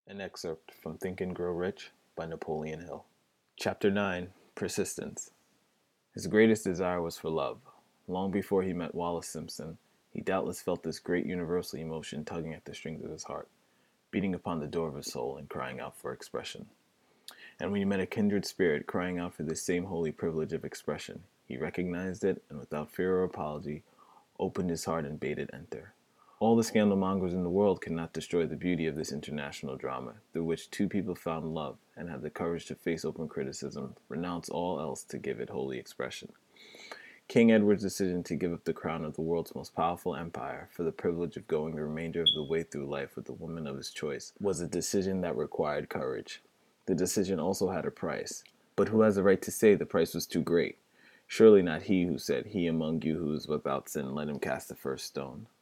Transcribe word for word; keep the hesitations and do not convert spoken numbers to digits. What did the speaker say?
An excerpt from Think and Grow Rich by Napoleon Hill. Chapter nine. Persistence. His greatest desire was for love. Long before he met Wallace Simpson, he doubtless felt this great universal emotion tugging at the strings of his heart, beating upon the door of his soul and crying out for expression. And when he met a kindred spirit crying out for this same holy privilege of expression, he recognized it and without fear or apology opened his heart and bade it enter. All the scandalmongers in the world could not destroy the beauty of this international drama, through which two people found love and had the courage to face open criticism, renounce all else to give it holy expression. King Edward's decision to give up the crown of the world's most powerful empire for the privilege of going the remainder of the way through life with the woman of his choice was a decision that required courage. The decision also had a price, but who has the right to say the price was too great? Surely not he who said, "He among you who is without sin, let him cast the first stone."